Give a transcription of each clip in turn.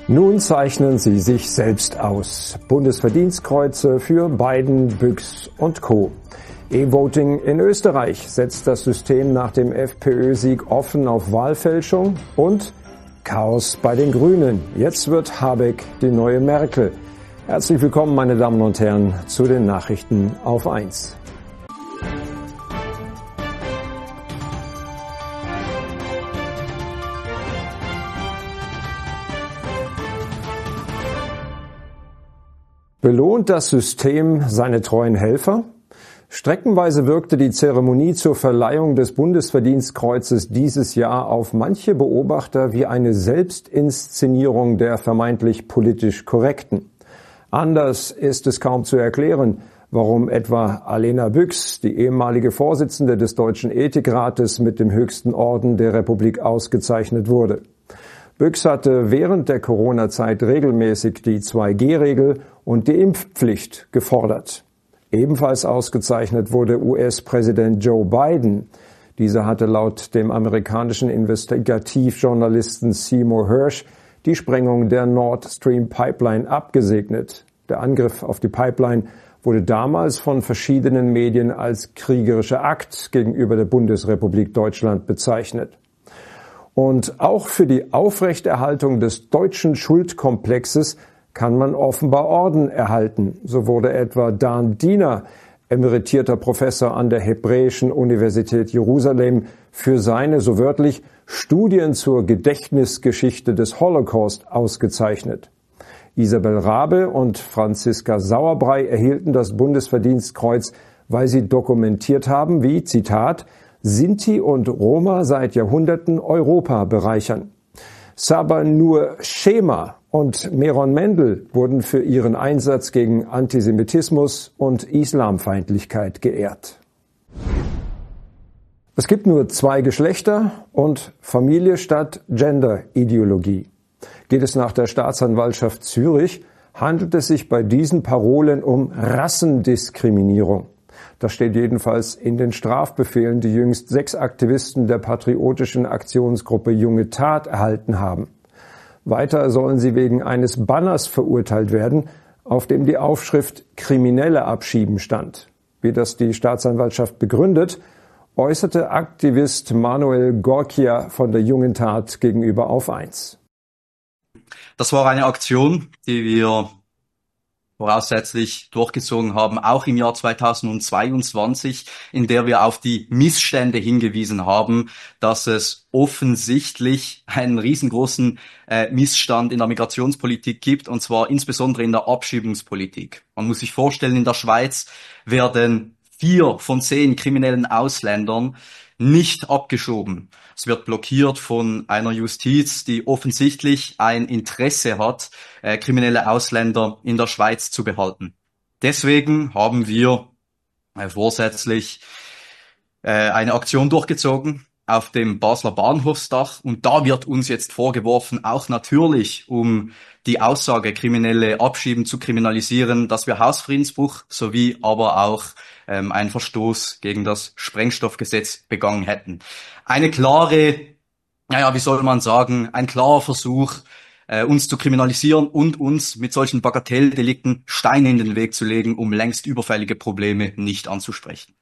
Nun zeichnen sie sich selbst aus. Bundesverdienstkreuze für Biden, Büchs und Co. E-Voting in Österreich setzt das System nach dem FPÖ-Sieg offen auf Wahlfälschung und Chaos bei den Grünen. Jetzt wird Habeck die neue Merkel. Herzlich willkommen, meine Damen und Herren, zu den Nachrichten auf 1. Belohnt das System seine treuen Helfer? Streckenweise wirkte die Zeremonie zur Verleihung des Bundesverdienstkreuzes dieses Jahr auf manche Beobachter wie eine Selbstinszenierung der vermeintlich politisch Korrekten. Anders ist es kaum zu erklären, warum etwa Alena Büchs, die ehemalige Vorsitzende des Deutschen Ethikrates, mit dem höchsten Orden der Republik ausgezeichnet wurde. Büchs hatte während der Corona-Zeit regelmäßig die 2G-Regel und die Impfpflicht gefordert. Ebenfalls ausgezeichnet wurde US-Präsident Joe Biden. Dieser hatte laut dem amerikanischen Investigativjournalisten Seymour Hersh die Sprengung der Nord Stream Pipeline abgesegnet. Der Angriff auf die Pipeline wurde damals von verschiedenen Medien als kriegerischer Akt gegenüber der Bundesrepublik Deutschland bezeichnet. Und auch für die Aufrechterhaltung des deutschen Schuldkomplexes kann man offenbar Orden erhalten. So wurde etwa Dan Diener, emeritierter Professor an der Hebräischen Universität Jerusalem, für seine, so wörtlich, Studien zur Gedächtnisgeschichte des Holocaust ausgezeichnet. Isabel Rabe und Franziska Sauerbrei erhielten das Bundesverdienstkreuz, weil sie dokumentiert haben, wie, Zitat, Sinti und Roma seit Jahrhunderten Europa bereichern. Saba Nur Schema und Meron Mendel wurden für ihren Einsatz gegen Antisemitismus und Islamfeindlichkeit geehrt. Es gibt nur 2 Geschlechter und Familie statt Gender-Ideologie. Geht es nach der Staatsanwaltschaft Zürich, handelt es sich bei diesen Parolen um Rassendiskriminierung. Das steht jedenfalls in den Strafbefehlen, die jüngst 6 Aktivisten der patriotischen Aktionsgruppe Junge Tat erhalten haben. Weiter sollen sie wegen eines Banners verurteilt werden, auf dem die Aufschrift Kriminelle abschieben stand. Wie das die Staatsanwaltschaft begründet, äußerte Aktivist Manuel Gorkia von der Jungen Tat gegenüber auf 1. Das war eine Aktion, die wir voraussetzlich durchgezogen haben, auch im Jahr 2022, in der wir auf die Missstände hingewiesen haben, dass es offensichtlich einen riesengroßen Missstand in der Migrationspolitik gibt, und zwar insbesondere in der Abschiebungspolitik. Man muss sich vorstellen, in der Schweiz werden 4 von 10 kriminellen Ausländern nicht abgeschoben. Es wird blockiert von einer Justiz, die offensichtlich ein Interesse hat, kriminelle Ausländer in der Schweiz zu behalten. Deswegen haben wir vorsätzlich eine Aktion durchgezogen auf dem Basler Bahnhofsdach, und da wird uns jetzt vorgeworfen, auch natürlich um die Aussage Kriminelle abschieben zu kriminalisieren, dass wir Hausfriedensbruch sowie aber auch einen Verstoß gegen das Sprengstoffgesetz begangen hätten. Eine klare, wie soll man sagen, ein klarer Versuch, uns zu kriminalisieren und uns mit solchen Bagatelldelikten Steine in den Weg zu legen, um längst überfällige Probleme nicht anzusprechen.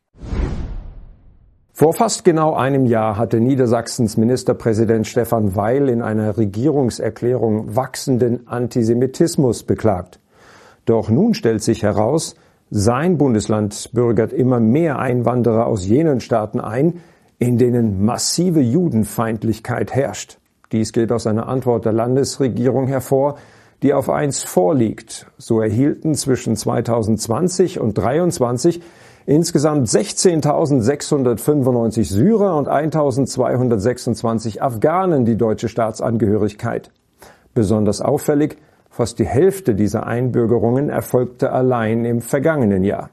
Vor fast genau einem Jahr hatte Niedersachsens Ministerpräsident Stefan Weil in einer Regierungserklärung wachsenden Antisemitismus beklagt. Doch nun stellt sich heraus, sein Bundesland bürgert immer mehr Einwanderer aus jenen Staaten ein, in denen massive Judenfeindlichkeit herrscht. Dies geht aus einer Antwort der Landesregierung hervor, die auf 1 vorliegt. So erhielten zwischen 2020 und 2023 insgesamt 16.695 Syrer und 1.226 Afghanen die deutsche Staatsangehörigkeit. Besonders auffällig, fast die Hälfte dieser Einbürgerungen erfolgte allein im vergangenen Jahr.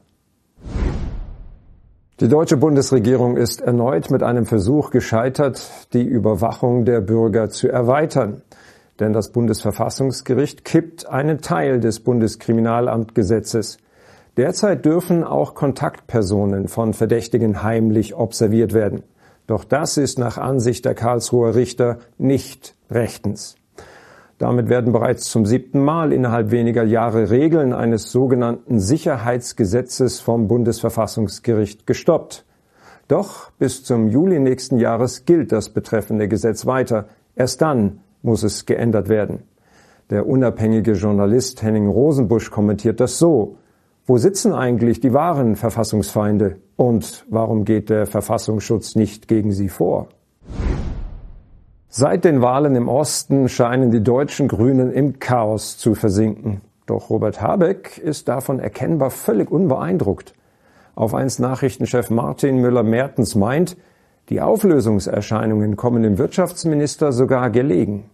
Die deutsche Bundesregierung ist erneut mit einem Versuch gescheitert, die Überwachung der Bürger zu erweitern. Denn das Bundesverfassungsgericht kippt einen Teil des Bundeskriminalamtgesetzes. Derzeit dürfen auch Kontaktpersonen von Verdächtigen heimlich observiert werden. Doch das ist nach Ansicht der Karlsruher Richter nicht rechtens. Damit werden bereits zum 7. Mal innerhalb weniger Jahre Regeln eines sogenannten Sicherheitsgesetzes vom Bundesverfassungsgericht gestoppt. Doch bis zum Juli nächsten Jahres gilt das betreffende Gesetz weiter. Erst dann muss es geändert werden. Der unabhängige Journalist Henning Rosenbusch kommentiert das so: Wo sitzen eigentlich die wahren Verfassungsfeinde? Und warum geht der Verfassungsschutz nicht gegen sie vor? Seit den Wahlen im Osten scheinen die deutschen Grünen im Chaos zu versinken. Doch Robert Habeck ist davon erkennbar völlig unbeeindruckt. Auf 1 Nachrichtenchef Martin Müller-Mertens meint, die Auflösungserscheinungen kommen dem Wirtschaftsminister sogar gelegen.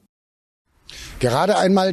Gerade einmal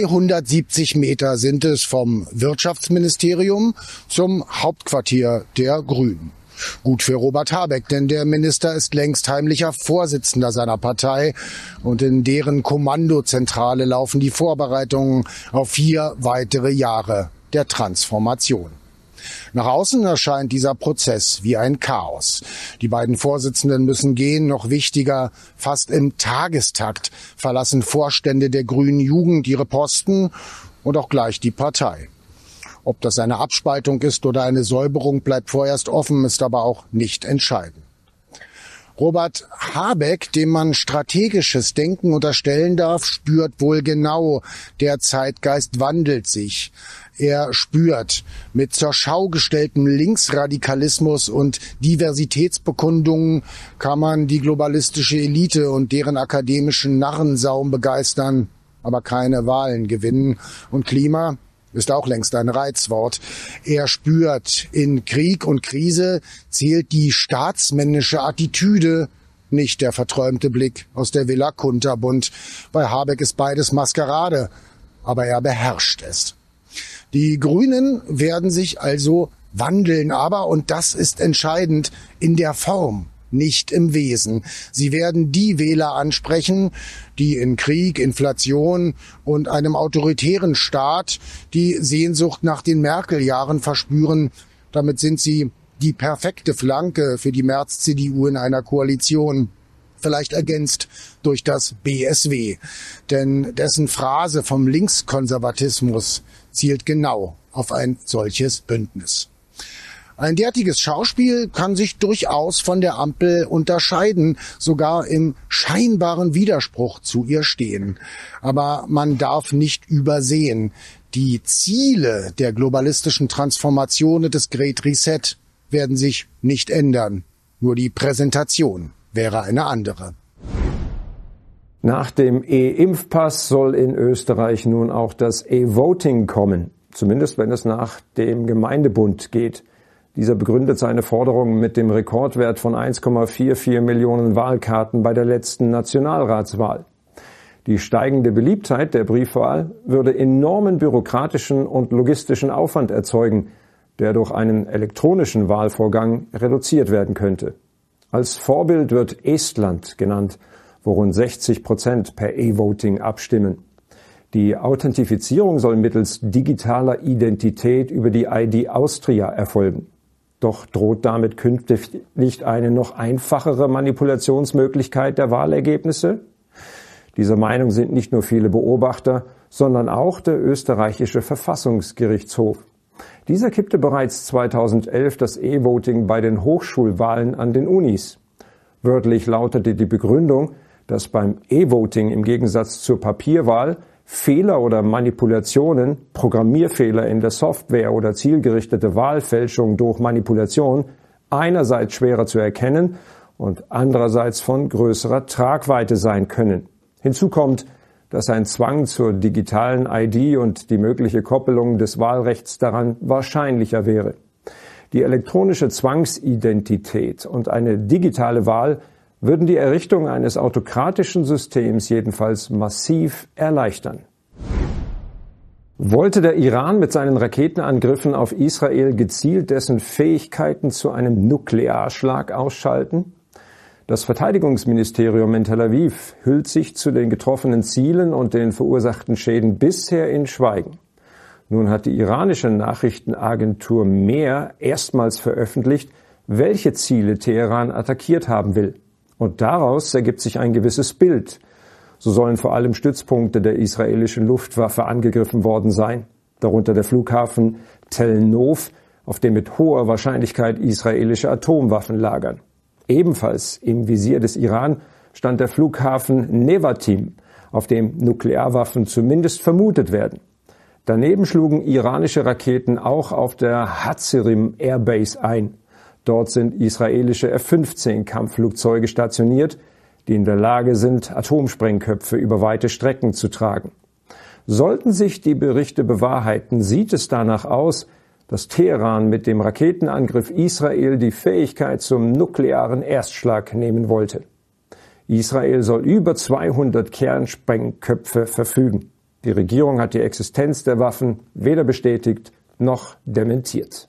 370 Meter sind es vom Wirtschaftsministerium zum Hauptquartier der Grünen. Gut für Robert Habeck, denn der Minister ist längst heimlicher Vorsitzender seiner Partei und in deren Kommandozentrale laufen die Vorbereitungen auf 4 weitere Jahre der Transformation. Nach außen erscheint dieser Prozess wie ein Chaos. Die beiden Vorsitzenden müssen gehen, noch wichtiger, fast im Tagestakt verlassen Vorstände der Grünen Jugend ihre Posten und auch gleich die Partei. Ob das eine Abspaltung ist oder eine Säuberung, bleibt vorerst offen, ist aber auch nicht entscheidend. Robert Habeck, dem man strategisches Denken unterstellen darf, spürt wohl genau, der Zeitgeist wandelt sich. Er spürt, mit zur Schau gestelltem Linksradikalismus und Diversitätsbekundungen kann man die globalistische Elite und deren akademischen Narrensaum begeistern, aber keine Wahlen gewinnen. Und Klima ist auch längst ein Reizwort. Er spürt, in Krieg und Krise zählt die staatsmännische Attitüde, nicht der verträumte Blick aus der Villa Kunterbund. Bei Habeck ist beides Maskerade, aber er beherrscht es. Die Grünen werden sich also wandeln, aber, und das ist entscheidend, in der Form, nicht im Wesen. Sie werden die Wähler ansprechen, die in Krieg, Inflation und einem autoritären Staat die Sehnsucht nach den Merkel-Jahren verspüren. Damit sind sie die perfekte Flanke für die Merz-CDU in einer Koalition, vielleicht ergänzt durch das BSW. Denn dessen Phrase vom Linkskonservatismus zielt genau auf ein solches Bündnis. Ein derartiges Schauspiel kann sich durchaus von der Ampel unterscheiden, sogar im scheinbaren Widerspruch zu ihr stehen. Aber man darf nicht übersehen, die Ziele der globalistischen Transformation und des Great Reset werden sich nicht ändern. Nur die Präsentation wäre eine andere. Nach dem E-Impfpass soll in Österreich nun auch das E-Voting kommen, zumindest wenn es nach dem Gemeindebund geht. Dieser begründet seine Forderungen mit dem Rekordwert von 1,44 Millionen Wahlkarten bei der letzten Nationalratswahl. Die steigende Beliebtheit der Briefwahl würde enormen bürokratischen und logistischen Aufwand erzeugen, der durch einen elektronischen Wahlvorgang reduziert werden könnte. Als Vorbild wird Estland genannt, wo rund 60% per E-Voting abstimmen. Die Authentifizierung soll mittels digitaler Identität über die ID Austria erfolgen. Doch droht damit künftig nicht eine noch einfachere Manipulationsmöglichkeit der Wahlergebnisse? Dieser Meinung sind nicht nur viele Beobachter, sondern auch der österreichische Verfassungsgerichtshof. Dieser kippte bereits 2011 das E-Voting bei den Hochschulwahlen an den Unis. Wörtlich lautete die Begründung, dass beim E-Voting im Gegensatz zur Papierwahl Fehler oder Manipulationen, Programmierfehler in der Software oder zielgerichtete Wahlfälschung durch Manipulation einerseits schwerer zu erkennen und andererseits von größerer Tragweite sein können. Hinzu kommt, dass ein Zwang zur digitalen ID und die mögliche Koppelung des Wahlrechts daran wahrscheinlicher wäre. Die elektronische Zwangsidentität und eine digitale Wahl würden die Errichtung eines autokratischen Systems jedenfalls massiv erleichtern. Wollte der Iran mit seinen Raketenangriffen auf Israel gezielt dessen Fähigkeiten zu einem Nuklearschlag ausschalten? Das Verteidigungsministerium in Tel Aviv hüllt sich zu den getroffenen Zielen und den verursachten Schäden bisher in Schweigen. Nun hat die iranische Nachrichtenagentur Mehr erstmals veröffentlicht, welche Ziele Teheran attackiert haben will. Und daraus ergibt sich ein gewisses Bild. So sollen vor allem Stützpunkte der israelischen Luftwaffe angegriffen worden sein, darunter der Flughafen Tel Nov, auf dem mit hoher Wahrscheinlichkeit israelische Atomwaffen lagern. Ebenfalls im Visier des Iran stand der Flughafen Nevatim, auf dem Nuklearwaffen zumindest vermutet werden. Daneben schlugen iranische Raketen auch auf der Hatzirim Airbase ein. Dort sind israelische F-15-Kampfflugzeuge stationiert, die in der Lage sind, Atomsprengköpfe über weite Strecken zu tragen. Sollten sich die Berichte bewahrheiten, sieht es danach aus, dass Teheran mit dem Raketenangriff Israel die Fähigkeit zum nuklearen Erstschlag nehmen wollte. Israel soll über 200 Kernsprengköpfe verfügen. Die Regierung hat die Existenz der Waffen weder bestätigt noch dementiert.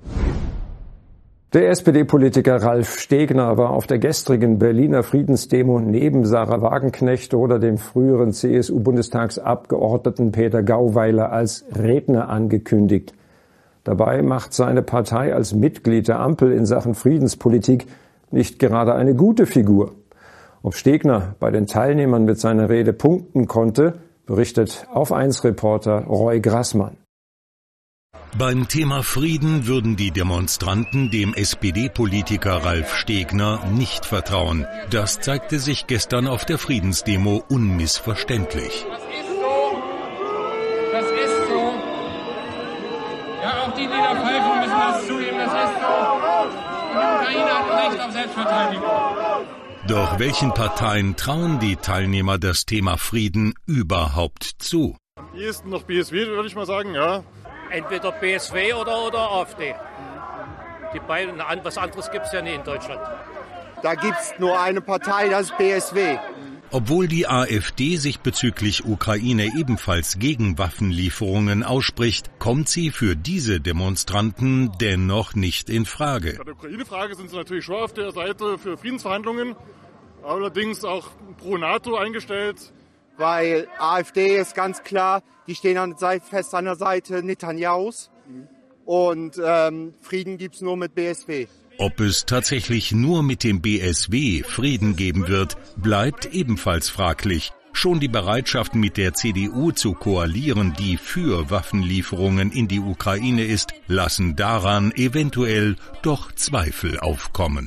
Der SPD-Politiker Ralf Stegner war auf der gestrigen Berliner Friedensdemo neben Sarah Wagenknecht oder dem früheren CSU-Bundestagsabgeordneten Peter Gauweiler als Redner angekündigt. Dabei macht seine Partei als Mitglied der Ampel in Sachen Friedenspolitik nicht gerade eine gute Figur. Ob Stegner bei den Teilnehmern mit seiner Rede punkten konnte, berichtet Auf1-Reporter Roy Grassmann. Beim Thema Frieden würden die Demonstranten dem SPD-Politiker Ralf Stegner nicht vertrauen. Das zeigte sich gestern auf der Friedensdemo unmissverständlich. Das ist so. Das ist so. Ja, auch die da pfeifen, müssen das zugeben, das ist so. Die Ukraine hat ein Recht auf Selbstverteidigung. Doch welchen Parteien trauen die Teilnehmer das Thema Frieden überhaupt zu? Am ehesten noch BSW, würde ich mal sagen, ja. Entweder BSW oder AfD. Die beiden, was anderes gibt es ja nicht in Deutschland. Da gibt es nur eine Partei, das ist BSW. Obwohl die AfD sich bezüglich Ukraine ebenfalls gegen Waffenlieferungen ausspricht, kommt sie für diese Demonstranten dennoch nicht in Frage. Bei der Ukraine-Frage sind sie natürlich schon auf der Seite für Friedensverhandlungen, allerdings auch pro NATO eingestellt. Weil AfD ist ganz klar, die stehen fest an der Seite Netanyahus und Frieden gibt's nur mit BSW. Ob es tatsächlich nur mit dem BSW Frieden geben wird, bleibt ebenfalls fraglich. Schon die Bereitschaft, mit der CDU zu koalieren, die für Waffenlieferungen in die Ukraine ist, lassen daran eventuell doch Zweifel aufkommen.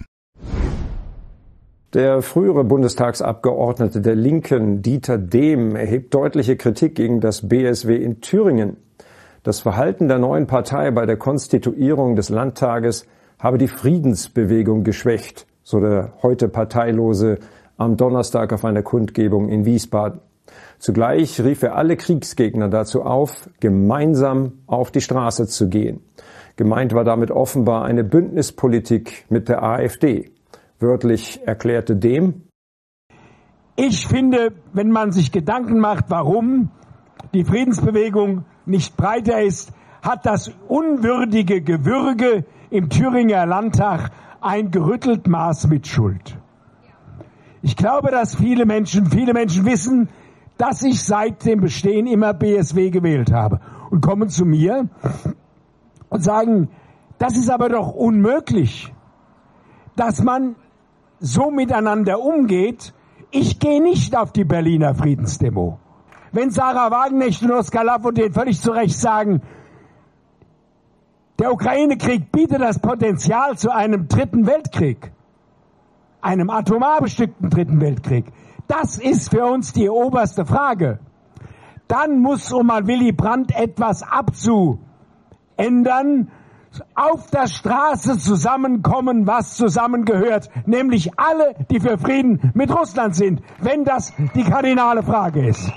Der frühere Bundestagsabgeordnete der Linken, Dieter Dehm, erhebt deutliche Kritik gegen das BSW in Thüringen. Das Verhalten der neuen Partei bei der Konstituierung des Landtages habe die Friedensbewegung geschwächt, so der heute Parteilose am Donnerstag auf einer Kundgebung in Wiesbaden. Zugleich rief er alle Kriegsgegner dazu auf, gemeinsam auf die Straße zu gehen. Gemeint war damit offenbar eine Bündnispolitik mit der AfD. Wörtlich erklärte Dehm: Ich finde, wenn man sich Gedanken macht, warum die Friedensbewegung nicht breiter ist, hat das unwürdige Gewürge im Thüringer Landtag ein gerüttelt Maß mit Schuld. Ich glaube, dass viele Menschen wissen, dass ich seit dem Bestehen immer BSW gewählt habe und kommen zu mir und sagen, das ist aber doch unmöglich, dass man so miteinander umgeht. Ich gehe nicht auf die Berliner Friedensdemo. Wenn Sarah Wagenknecht und Oskar Lafontaine völlig zu Recht sagen, der Ukraine-Krieg bietet das Potenzial zu einem dritten Weltkrieg, einem atomar bestückten dritten Weltkrieg. Das ist für uns die oberste Frage. Dann muss, um an Willy Brandt etwas abzuändern, auf der Straße zusammenkommen, was zusammengehört, nämlich alle, die für Frieden mit Russland sind, wenn das die kardinale Frage ist.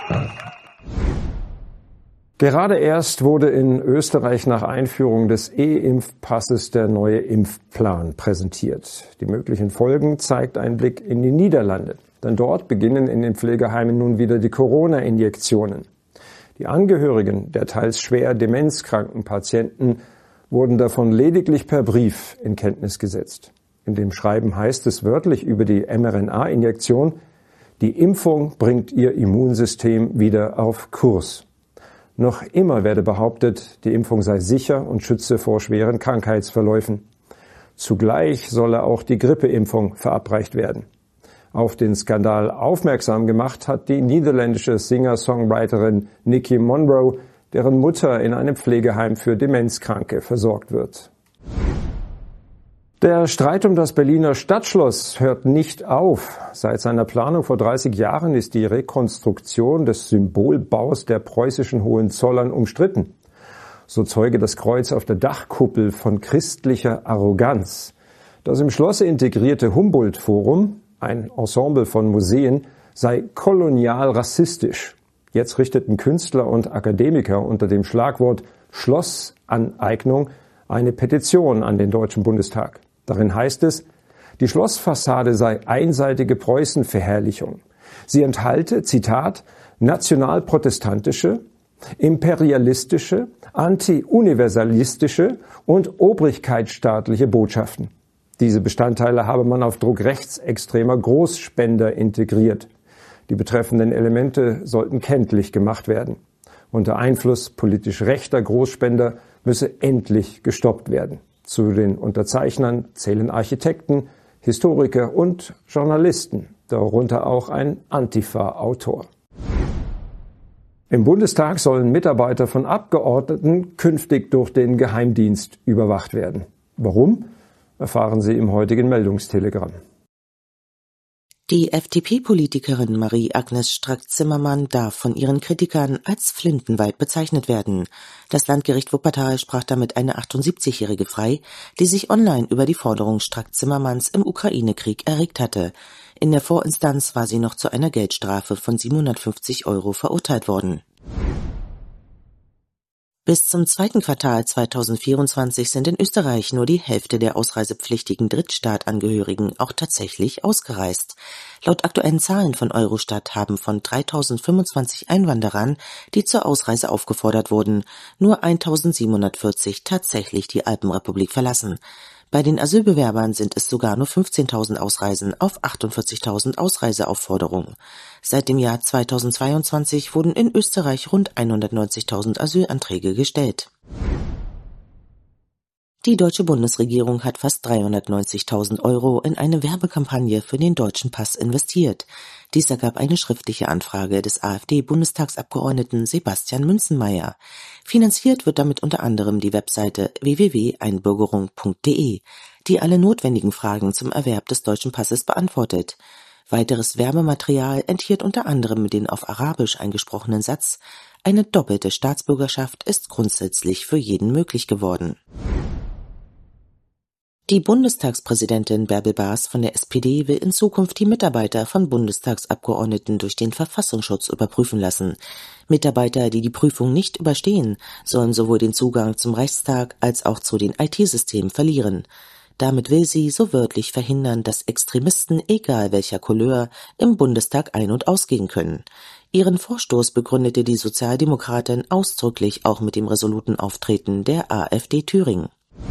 Gerade erst wurde in Österreich nach Einführung des E-Impfpasses der neue Impfplan präsentiert. Die möglichen Folgen zeigt ein Blick in die Niederlande. Denn dort beginnen in den Pflegeheimen nun wieder die Corona-Injektionen. Die Angehörigen der teils schwer demenzkranken Patienten wurden davon lediglich per Brief in Kenntnis gesetzt. In dem Schreiben heißt es wörtlich über die mRNA-Injektion: Die Impfung bringt ihr Immunsystem wieder auf Kurs. Noch immer werde behauptet, die Impfung sei sicher und schütze vor schweren Krankheitsverläufen. Zugleich solle auch die Grippeimpfung verabreicht werden. Auf den Skandal aufmerksam gemacht hat die niederländische Singer-Songwriterin Nicky Monroe, deren Mutter in einem Pflegeheim für Demenzkranke versorgt wird. Der Streit um das Berliner Stadtschloss hört nicht auf. Seit seiner Planung vor 30 Jahren ist die Rekonstruktion des Symbolbaus der preußischen Hohenzollern umstritten. So zeuge das Kreuz auf der Dachkuppel von christlicher Arroganz. Das im Schlosse integrierte Humboldt-Forum, ein Ensemble von Museen, sei kolonial rassistisch. Jetzt richteten Künstler und Akademiker unter dem Schlagwort Schlossaneignung eine Petition an den Deutschen Bundestag. Darin heißt es, die Schlossfassade sei einseitige Preußenverherrlichung. Sie enthalte, Zitat, nationalprotestantische, imperialistische, anti-universalistische und obrigkeitsstaatliche Botschaften. Diese Bestandteile habe man auf Druck rechtsextremer Großspender integriert. Die betreffenden Elemente sollten kenntlich gemacht werden. Unter Einfluss politisch rechter Großspender müsse endlich gestoppt werden. Zu den Unterzeichnern zählen Architekten, Historiker und Journalisten, darunter auch ein Antifa-Autor. Im Bundestag sollen Mitarbeiter von Abgeordneten künftig durch den Geheimdienst überwacht werden. Warum? Erfahren Sie im heutigen Meldungstelegramm. Die FDP-Politikerin Marie-Agnes Strack-Zimmermann darf von ihren Kritikern als Flintenwald bezeichnet werden. Das Landgericht Wuppertal sprach damit eine 78-Jährige frei, die sich online über die Forderung Strack-Zimmermanns im Ukraine-Krieg erregt hatte. In der Vorinstanz war sie noch zu einer Geldstrafe von 750 € verurteilt worden. Bis zum zweiten Quartal 2024 sind in Österreich nur die Hälfte der ausreisepflichtigen Drittstaatangehörigen auch tatsächlich ausgereist. Laut aktuellen Zahlen von Eurostat haben von 3025 Einwanderern, die zur Ausreise aufgefordert wurden, nur 1740 tatsächlich die Alpenrepublik verlassen. Bei den Asylbewerbern sind es sogar nur 15.000 Ausreisen auf 48.000 Ausreiseaufforderungen. Seit dem Jahr 2022 wurden in Österreich rund 190.000 Asylanträge gestellt. Die deutsche Bundesregierung hat fast 390.000 € in eine Werbekampagne für den deutschen Pass investiert. Dies ergab eine schriftliche Anfrage des AfD-Bundestagsabgeordneten Sebastian Münzenmaier. Finanziert wird damit unter anderem die Webseite www.einbürgerung.de, die alle notwendigen Fragen zum Erwerb des deutschen Passes beantwortet. Weiteres Werbematerial enthielt unter anderem den auf Arabisch eingesprochenen Satz: Eine doppelte Staatsbürgerschaft ist grundsätzlich für jeden möglich geworden. Die Bundestagspräsidentin Bärbel Baas von der SPD will in Zukunft die Mitarbeiter von Bundestagsabgeordneten durch den Verfassungsschutz überprüfen lassen. Mitarbeiter, die die Prüfung nicht überstehen, sollen sowohl den Zugang zum Reichstag als auch zu den IT-Systemen verlieren. Damit will sie so wörtlich verhindern, dass Extremisten, egal welcher Couleur, im Bundestag ein- und ausgehen können. Ihren Vorstoß begründete die Sozialdemokratin ausdrücklich auch mit dem resoluten Auftreten der AfD Thüringen.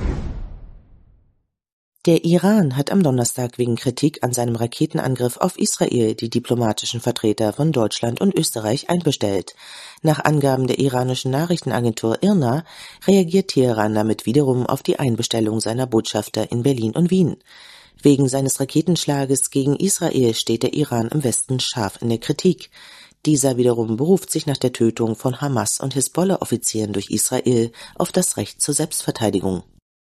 Der Iran hat am Donnerstag wegen Kritik an seinem Raketenangriff auf Israel die diplomatischen Vertreter von Deutschland und Österreich einbestellt. Nach Angaben der iranischen Nachrichtenagentur IRNA reagiert Teheran damit wiederum auf die Einbestellung seiner Botschafter in Berlin und Wien. Wegen seines Raketenschlages gegen Israel steht der Iran im Westen scharf in der Kritik. Dieser wiederum beruft sich nach der Tötung von Hamas- und Hisbollah-Offizieren durch Israel auf das Recht zur Selbstverteidigung.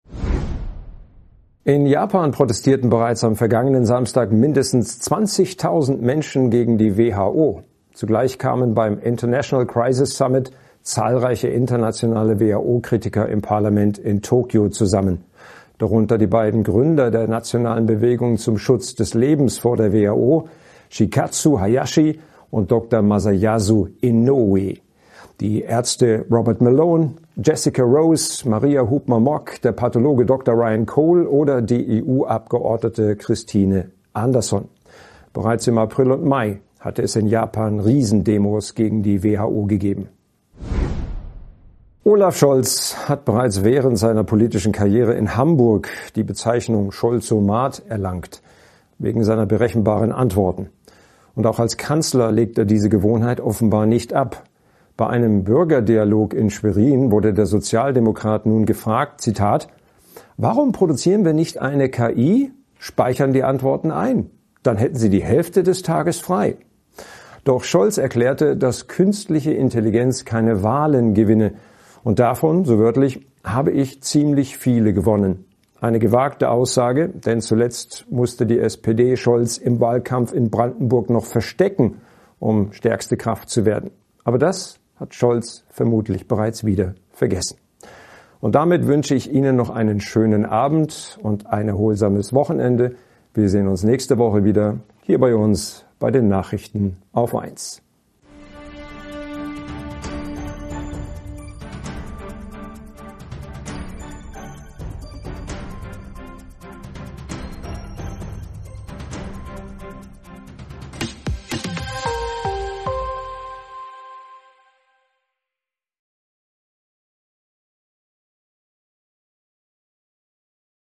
In Japan protestierten bereits am vergangenen Samstag mindestens 20.000 Menschen gegen die WHO. Zugleich kamen beim International Crisis Summit zahlreiche internationale WHO-Kritiker im Parlament in Tokio zusammen. Darunter die beiden Gründer der nationalen Bewegung zum Schutz des Lebens vor der WHO, Shikatsu Hayashi und Dr. Masayasu Inoue. Die Ärzte Robert Malone, Jessica Rose, Maria Hubner-Mock, der Pathologe Dr. Ryan Cole oder die EU-Abgeordnete Christine Anderson. Bereits im April und Mai hatte es in Japan Riesendemos gegen die WHO gegeben. Olaf Scholz hat bereits während seiner politischen Karriere in Hamburg die Bezeichnung Scholzomat erlangt, wegen seiner berechenbaren Antworten. Und auch als Kanzler legt er diese Gewohnheit offenbar nicht ab. Bei einem Bürgerdialog in Schwerin wurde der Sozialdemokrat nun gefragt, Zitat, warum produzieren wir nicht eine KI, speichern die Antworten ein? Dann hätten sie die Hälfte des Tages frei. Doch Scholz erklärte, dass künstliche Intelligenz keine Wahlen gewinne. Und davon, so wörtlich, habe ich ziemlich viele gewonnen. Eine gewagte Aussage, denn zuletzt musste die SPD Scholz im Wahlkampf in Brandenburg noch verstecken, um stärkste Kraft zu werden. Aber das hat Scholz vermutlich bereits wieder vergessen. Und damit wünsche ich Ihnen noch einen schönen Abend und ein erholsames Wochenende. Wir sehen uns nächste Woche wieder hier bei uns bei den Nachrichten auf 1.